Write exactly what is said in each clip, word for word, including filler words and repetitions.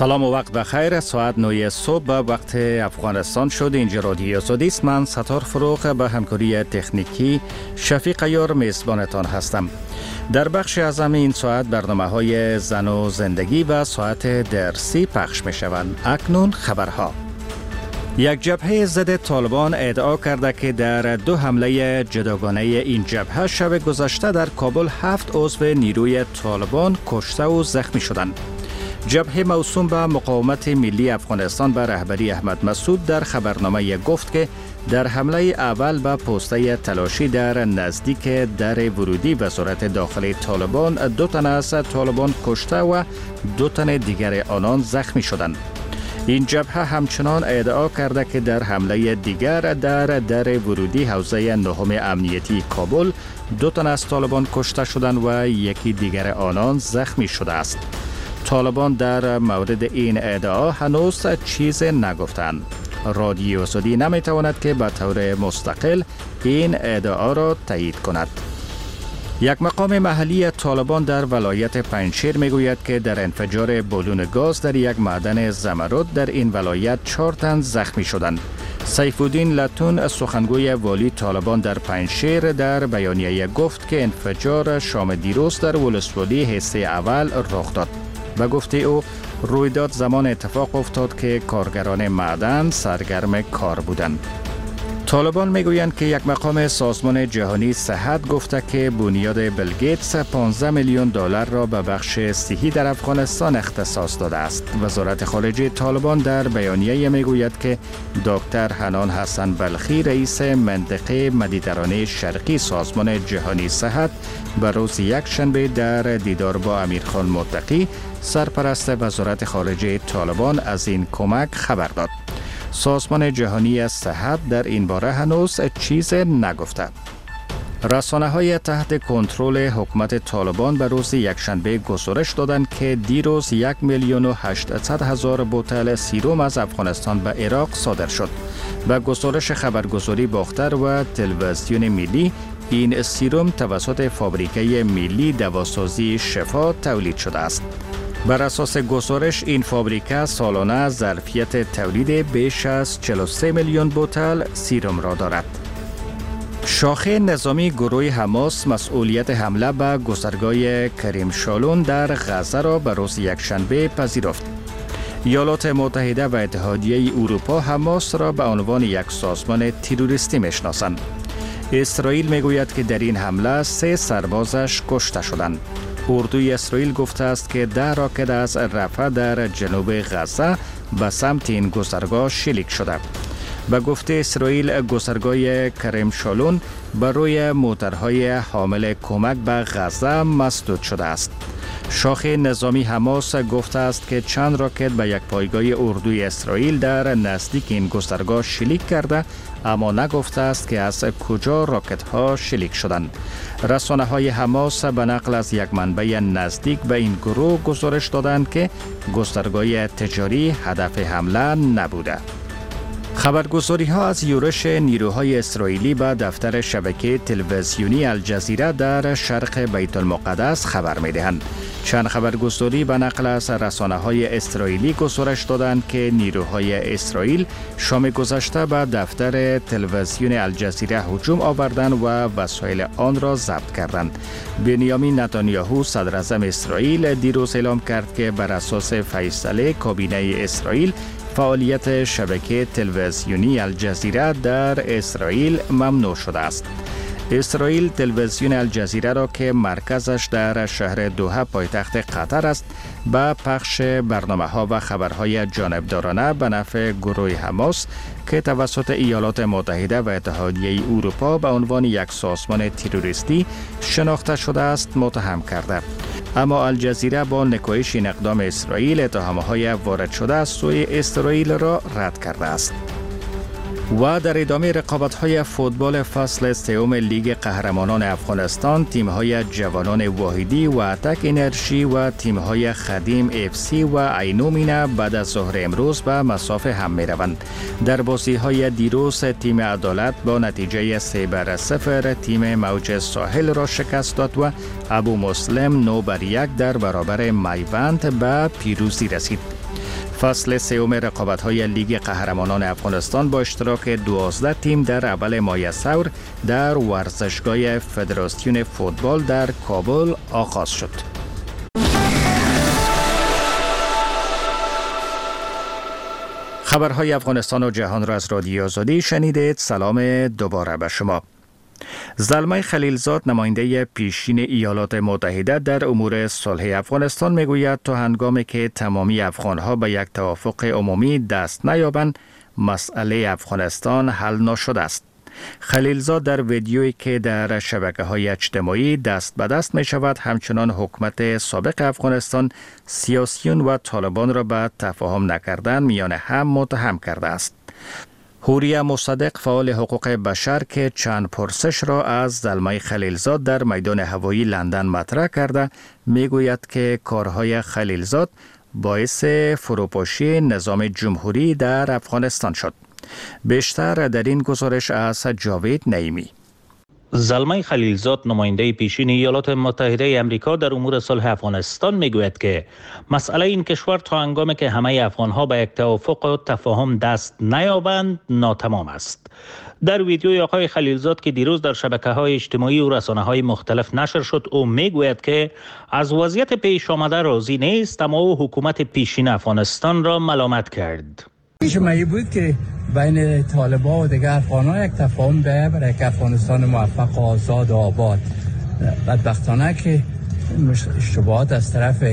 سلام و وقت بخیر. ساعت نه صبح به وقت افغانستان شد. اینجا رادیو آزادی است. من ستار فروغ به همکاری تکنیکی شفیق عیار میزبانتان هستم. در بخش اعظم این ساعت برنامه‌های زن و زندگی و ساعت درسی پخش می‌شوند. اکنون خبرها. یک جبهه ضد طالبان ادعا کرده که در دو حمله جداگانه این جبهه شب گذشته در کابل هفت عضو نیروی طالبان کشته و زخمی شدند. جبهه موسوم به مقاومت ملی افغانستان به رهبری احمد مسعود در خبرنامه گفت که در حمله اول به پوسته تلاشی در نزدیک در ورودی وزارت داخلی طالبان دو تن از طالبان کشته و دو تن دیگر آنان زخمی شدند. این جبهه همچنان ادعا کرده که در حمله دیگر در در ورودی حوزه نهم امنیتی کابل دو تن از طالبان کشته شدند و یکی دیگر آنان زخمی شده است. طالبان در مورد این ادعا هنوز چیز نگفتند. رادیو آزادی نمیتواند که به طور مستقل این ادعا را تایید کند. یک مقام محلی طالبان در ولایت پنجشیر میگوید که در انفجار بالون گاز در یک معدن زمرد در این ولایت چهار تن زخمی شدند. سیف الدین لتون سخنگوی والی طالبان در پنجشیر در بیانیه گفت که انفجار شام دیروز در ولسوالی حصه اول رخ داد. و گفته او رویداد زمان اتفاق افتاد که کارگران معدن سرگرم کار بودند. طالبان میگویند که یک مقام سازمان جهانی صحت گفته که بنیاد بیل گیتس پانزده میلیون دلار را به بخش صحی در افغانستان اختصاص داده است. وزارت خارجه طالبان در بیانیه میگوید که دکتر حنان حسن بلخی رئیس منطقه مدیترانه شرقی سازمان جهانی صحت به روز یک شنبه در دیدار با امیرخان متقی سرپرست وزارت خارجه طالبان از این کمک خبر داد. سازمان جهانی صحت در این باره هنوز چیز نگفته. رسانه‌های تحت کنترل حکومت طالبان به روز یکشنبه گزارش دادند که دیروز یک میلیون و هشتصد هزار بوتل سیروم از افغانستان به عراق صادر شد. به گزارش خبرگزاری باختر و تلویزیون ملی، این سیروم توسط فابریکه ملی دواسازی شفا تولید شده است. بر اساس گزارش این فابریکه سالانه ظرفیت تولید بیش از چهل و سه میلیون بوتل سیروم را دارد. شاخه نظامی گروه حماس مسئولیت حمله به گذرگاه کریم شالون در غزه را به روز یکشنبه پذیرفت. ایالات متحده و اتحادیه اروپا حماس را به عنوان یک سازمان تروریستی میشناسند. اسرائیل میگوید که در این حمله سه سربازش کشته شدند. اردوی اسرائیل گفته است که ده راکت از رفح در جنوب غزه به سمت این گذرگاه شلیک شده. به گفته اسرائیل گذرگاه کریم شالون بر روی موترهای حامل کمک به غزه مسدود شده است. شاخه نظامی حماس گفته است که چند راکت به یک پایگاه اردوی اسرائیل در نزدیک این گذرگاه شلیک کرده، اما نگفته است که از کجا راکت ها شلیک شدند. رسانه های حماس به نقل از یک منبع نزدیک به این گروه گزارش دادند که گذرگاه تجاری هدف حمله نبوده. خبرگزاری ها از یورش نیروهای اسرائیلی به دفتر شبکه تلویزیونی الجزیره در شرق بیت المقدس خبر می دهند. چند خبرگزاری به نقل از رسانه های اسرائیلی گزارش دادند که نیروهای اسرائیل شام گذشته به دفتر تلویزیون الجزیره هجوم آوردند و وسایل آن را ضبط کردند. بنیامین نتانیاهو صدر اعظم اسرائیل دیروز اعلام کرد که بر اساس فیصله کابینه اسرائیل فعالیت شبکه تلویزیونی الجزیره در اسرائیل ممنوع شده است. اسرائیل تلویزیون الجزیره را که مرکزش در شهر دوحه پایتخت قطر است به پخش برنامه ها و خبرهای جانبدارانه به نفع گروه حماس که توسط ایالات متحده و اتحادیه اروپا به عنوان یک سازمان تروریستی شناخته شده است متهم کرده. اما الجزیره با نکوهش این اقدام اسرائیل اتهامهای وارد شده از سوی اسرائیل را رد کرده است. و در ادامه رقابت‌های فوتبال فصل سوم لیگ قهرمانان افغانستان، تیم‌های جوانان واحدی و اتک انرژی و تیم‌های خدیم اف سی و عینومینه بعد از ظهر امروز به مسافه هم می‌روند. در بازی‌های دیروز تیم عدالت با نتیجه سه بر صفر تیم موج ساحل را شکست داد و ابو مسلم نه بر یک در برابر میوند به پیروزی رسید. فصل سوم رقابت‌های لیگ قهرمانان افغانستان با اشتراک دوازده تیم در اول ماه ثور در ورزشگاه فدراسیون فوتبال در کابل آغاز شد. خبرهای افغانستان و جهان را از رادیو آزادی شنیدید. سلام دوباره به شما. زلمه خلیلزاد نماینده پیشین ایالات متحده در امور صلح افغانستان میگوید تا هنگامی که تمامی افغانها به یک توافق عمومی دست نیابند مسئله افغانستان حل نشده است. خلیلزاد در ویدیویی که در شبکه‌های اجتماعی دست به دست می شود همچنان حکومت سابق افغانستان سیاسیون و طالبان را به تفاهم نکردن میان هم متهم کرده است. هوریا مصدق فعال حقوق بشر که چند پرسش را از زلمه خلیلزاد در میدان هوایی لندن مطرح کرده میگوید که کارهای خلیلزاد باعث فروپاشی نظام جمهوری در افغانستان شد. بیشتر در این گزارش از جاوید نعیمی. زلمه خلیلزاد نماینده پیشین ایالات متحده امریکا در امور صلح افغانستان میگوید که مسئله این کشور تا هنگامی که همه افغانها به یک توافق و تفاهم دست نیابند ناتمام است. در ویدیوی آقای خلیلزاد که دیروز در شبکه‌های اجتماعی و رسانه‌های مختلف نشر شد او میگوید که از وضعیت پیش آمده راضی نیست اما او حکومت پیشین افغانستان را ملامت کرد. شمایی بود که بین طالبان و دیگر افغانان یک تفاهم به برای یک افغانستان موفق و آزاد و آباد. بدبختانه که اشتباهات از طرف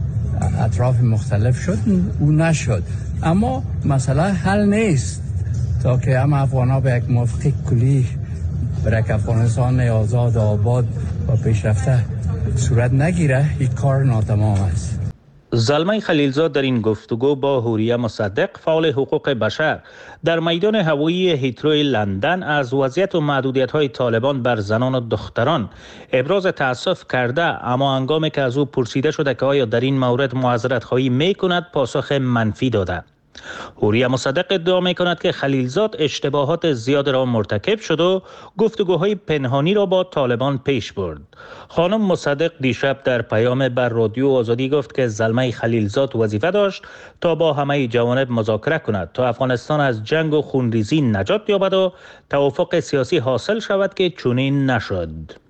اطراف مختلف شد او نشد، اما مسئله حل نیست تا که هم افغانان به یک موافقه کلی برای یک افغانستان آزاد و آباد و پیشرفته صورت نگیره. این کار ناتمام است. زلمه خلیلزاد در این گفتگو با هوریا مصدق فعال حقوق بشر در میدان هوایی هیتروی لندن از وضعیت و محدودیت‌های طالبان بر زنان و دختران ابراز تأسف کرده، اما هنگامی که از او پرسیده شده که آیا در این مورد معذرت خواهی می‌کند پاسخ منفی داده. هوریا مصدق ادعا می کند که خلیلزاد اشتباهات زیاد را مرتکب شد و گفتگوهای پنهانی را با طالبان پیش برد. خانم مصدق دیشب در پیام بر رادیو آزادی گفت که زلمه خلیلزاد وظیفه داشت تا با همه جوانب مذاکره کند تا افغانستان از جنگ و خونریزی نجات یابد و توافق سیاسی حاصل شود که چنین نشد.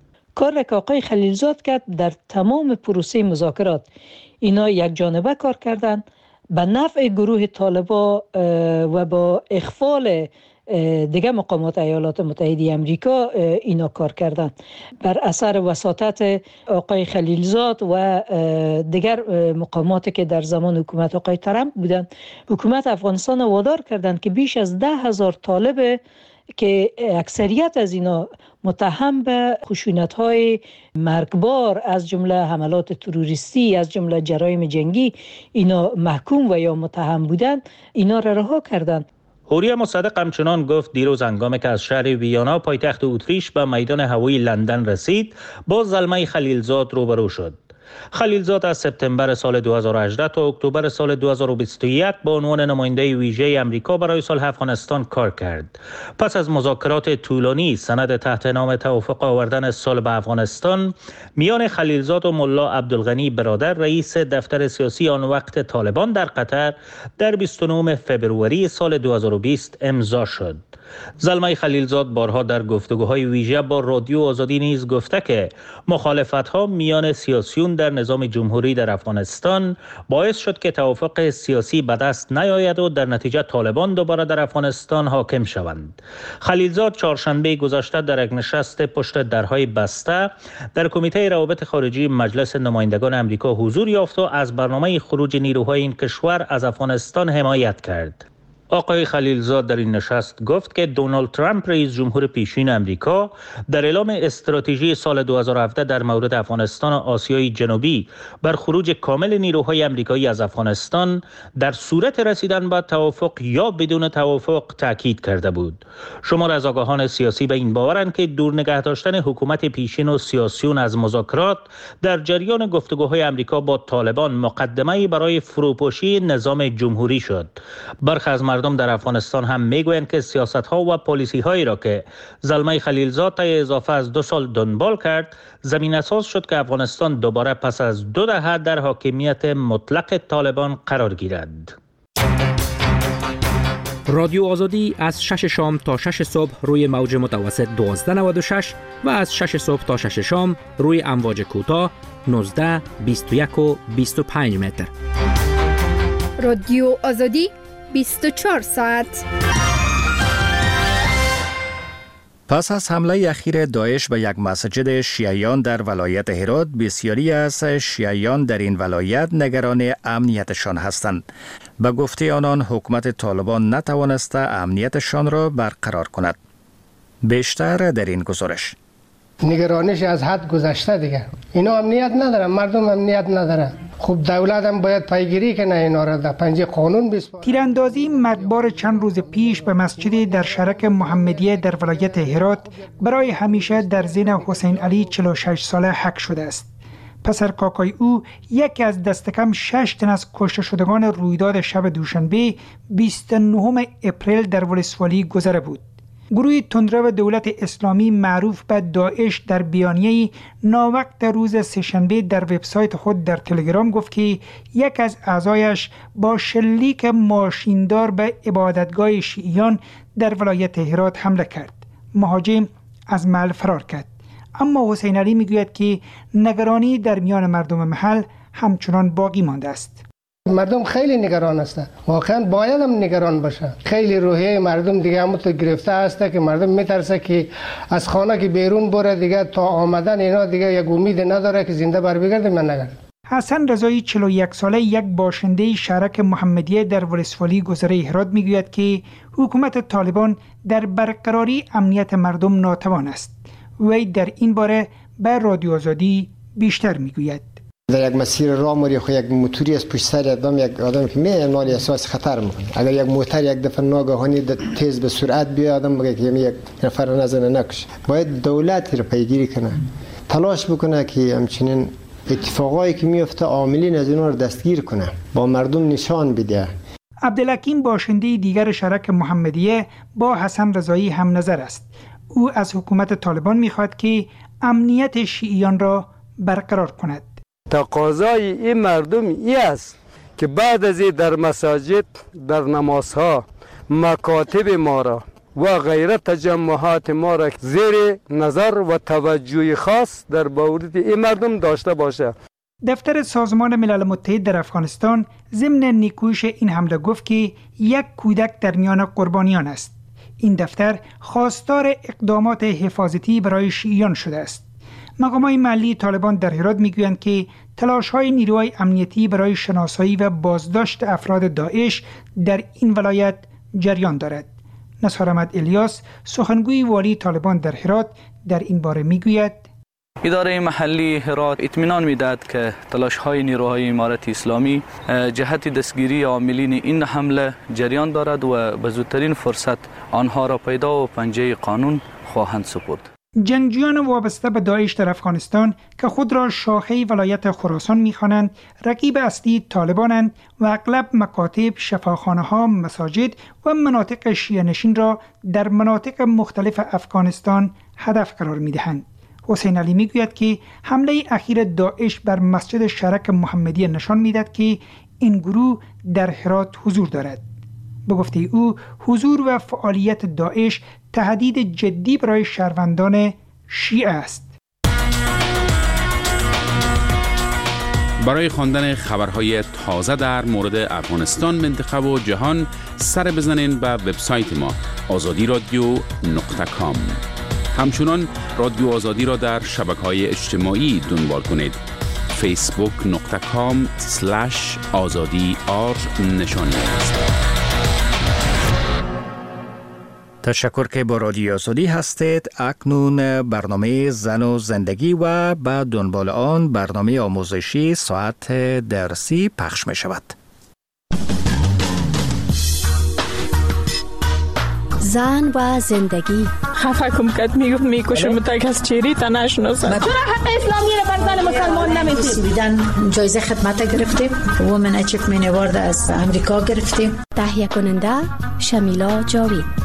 کار که آقای خلیلزاد کرد در تمام پروسه مذاکرات اینا یک جانبه کار کردند به نفع گروه طالبا و با اخفال دیگه مقامات ایالات متحده امریکا اینا کار کردن. بر اثر وساطت آقای خلیلزاد و دیگر مقاماتی که در زمان حکومت آقای ترامپ بودن حکومت افغانستان وادار کردند که بیش از ده هزار طالب که اکثریت از اینا متهم به خشونت‌های مرگبار از جمله حملات تروریستی از جمله جرایم جنگی اینا محکوم و یا متهم بودند اینا را رها کردند. هوریا مصدق همچنان گفت دیروز هنگامی که از شهر ویانا پایتخت اتریش به میدان هوایی لندن رسید با زلمه خلیلزاد روبرو شد. خلیلزاد از سپتامبر سال دو هزار و هجده تا اکتبر سال دو هزار و بیست و یک به عنوان نماینده ویژه امریکا برای صلح افغانستان کار کرد. پس از مذاکرات طولانی سند تحت نام توافق آوردن صلح به افغانستان میان خلیلزاد و ملا عبدالغنی برادر رئیس دفتر سیاسی آن وقت طالبان در قطر در بیست و نهم فوریه سال دو هزار و بیست امضا شد. زلمه خلیلزاد بارها در گفتگوهای ویژه با رادیو آزادی نیز گفته که مخالفت‌ها میان سیاسیون در نظام جمهوری در افغانستان باعث شد که توافق سیاسی به دست نیاید و در نتیجه طالبان دوباره در افغانستان حاکم شوند. خلیلزاد چهارشنبه گذشته در یک نشست پشت درهای بسته در کمیته روابط خارجی مجلس نمایندگان امریکا حضور یافت و از برنامه خروج نیروهای این کشور از افغانستان حمایت کرد. آقای خلیلزاد در این نشست گفت که دونالد ترامپ رئیس جمهور پیشین امریکا در اعلام استراتژی سال دو هزار و هفده در مورد افغانستان و آسیای جنوبی بر خروج کامل نیروهای امریکایی از افغانستان در صورت رسیدن به توافق یا بدون توافق تاکید کرده بود. شمار از آگاهان سیاسی به این باورند که دور نگه داشتن حکومت پیشین و سیاسیون از مذاکرات در جریان گفتگوهای امریکا با طالبان مقدمه‌ای برای فروپاشی نظام جمهوری شد. برخی از مردم در افغانستان هم میگویند که سیاست‌ها و پالیسی‌هایی را که زلمه خلیلزاد طی اضافه از دو سال دنبال کرد زمینه‌ساز شد که افغانستان دوباره پس از دو دهه در حاکمیت مطلق طالبان قرار گیرد. رادیو آزادی از شش شام تا شش صبح روی موج متوسط دوازده نود و شش و از شش صبح تا شش شام روی امواج کوتاه نوزده بیست و یک و بیست و پنج متر. رادیو آزادی بیست و چهار ساعت. پس از حمله اخیر داعش به یک مسجد شیعیان در ولایت هرات، بسیاری از شیعیان در این ولایت نگران امنیتشان هستند. به گفته آنان حکومت طالبان نتوانسته امنیتشان را برقرار کند. بیشتر در این گزارش. نگرانش از حد گذشته دیگه. اینا امنیت ندارن، مردم امنیت ندارن. خب دولت هم باید پیگیری کنه اینا را در پنجه قانون بسپاره. تیراندازی مرگبار چند روز پیش به مسجد در شرک محمدیه در ولایت هرات برای همیشه در ذهن حسین علی چهل و شش ساله حک شده است. پسر کاکای او یکی از دست کم شش تن از کشته شدگان رویداد شب دوشنبه بیست و نه اپریل در ولسوالی گذره بود. گروه تندرو دولت اسلامی معروف به داعش در بیانیه‌ای ناوقت روز سه‌شنبه در وبسایت خود در تلگرام گفت که یک از اعضایش با شلیک ماشیندار به عبادتگاه شیعیان در ولایت هرات حمله کرد. مهاجم از محل فرار کرد. اما حسین علی میگوید که نگرانی در میان مردم محل همچنان باقی مانده است. مردم خیلی نگران هستند. واقعا باید هم نگران باشه. خیلی روحیه مردم دیگه همونطور گرفته هسته که مردم میترسه که از خانه که بیرون بره دیگه تا آمدن اینا دیگه یک امید نداره که زنده بر بگرده. من نگرد. حسن رضایی چهل و یک ساله یک باشنده شرک محمدیه در ولسوالی گذره هرات میگوید که حکومت طالبان در برقراری امنیت مردم ناتوان است. وی در این باره به رادیو آزادی بیشتر میگوید. در یک مسیر راه موری خو یک موتوری از پشت سر آدم یک آدم که میاد مال احساس خطر میکنه. اگر یک موتور یک دفعه ناگهانی تیز به سرعت بیاد آدم بگه که یک نفر نزنه نکشه. باید دولت رو پیگیری کنه. تلاش بکنه که همچنین اتفاقایی که میفته عاملین از اینا رو دستگیر کنه. با مردم نشان بده. عبدالحکیم باشنده دیگر شرک محمدیه با حسن رضایی هم نظر است. او از حکومت طالبان میخواد که امنیت شیعیان را برقرار کند. تقاضای این مردم ای است که بعد از این در مساجد، در نمازها، مکاتب ما را و غیر تجمعات ما را زیر نظر و توجه خاص در مورد این مردم داشته باشه. دفتر سازمان ملل متحد در افغانستان ضمن نیکویش این حمله گفت که یک کودک در میان قربانیان است. این دفتر خواستار اقدامات حفاظتی برای شیعیان شده است. مقامات محلی طالبان در هرات میگویند که تلاش‌های نیروهای امنیتی برای شناسایی و بازداشت افراد داعش در این ولایت جریان دارد. نصار احمد الیاس سخنگوی والی طالبان در هرات در این باره میگوید: اداره محلی هرات اطمینان میدهد که تلاش‌های نیروهای امارت اسلامی جهت دستگیری عاملین این حمله جریان دارد و به زودترین فرصت آنها را پیدا و پنجه قانون خواهند سپرد. جنگجویان وابسته به داعش در افغانستان که خود را شاخه ولایت خراسان می‌خوانند، رقیب اصلی طالبانند و اغلب مکاتب، شفاخانه‌ها، مساجد و مناطق شیعه نشین را در مناطق مختلف افغانستان هدف قرار می‌دهند. حسین علی میگوید که حمله اخیر داعش بر مسجد شرک محمدیه نشان می‌دهد که این گروه در هرات حضور دارد. به گفته او حضور و فعالیت داعش تهدید جدی برای شهروندان شیعه است. برای خواندن خبرهای تازه در مورد افغانستان، منطقه و جهان سر بزنین به وبسایت ما آزادی رادیو نقطه کام. همچنان رادیو آزادی را در شبکه‌های اجتماعی دنبال کنید. فیسبوک نقطه کام سلش آزادی آر نشانی است. تشکر که با رادیو آزادی هستید. اکنون برنامه زن و زندگی و بعد دنبال آن برنامه آموزشی ساعت درسی پخش می شود. زن و زندگی. خفه کم کت میگفت میکشم تک از چیری تا نشناسم. چرا حق اسلامی رو بر زن مسلمان نمیدید؟ بیدن جایزه خدمت گرفتیم. وومن اچیومنت اوارد از امریکا گرفتیم. تهیه کننده شمیلا جاوید.